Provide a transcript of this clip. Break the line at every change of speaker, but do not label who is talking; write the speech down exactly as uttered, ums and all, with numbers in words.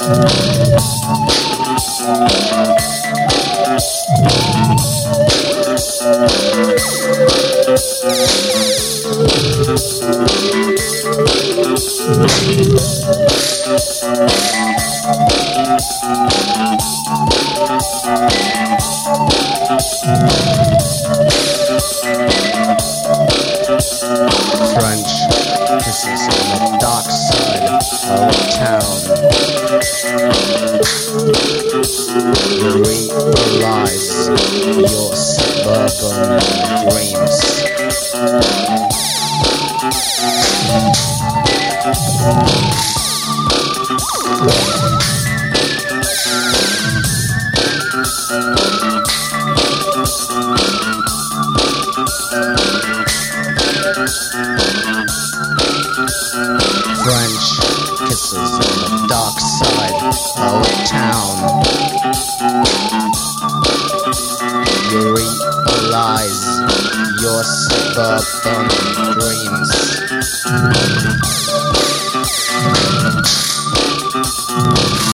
French kisses on the dark side of town. You realize your suburban dreams. French kisses on the dark side of town. You realize your suburban dreams.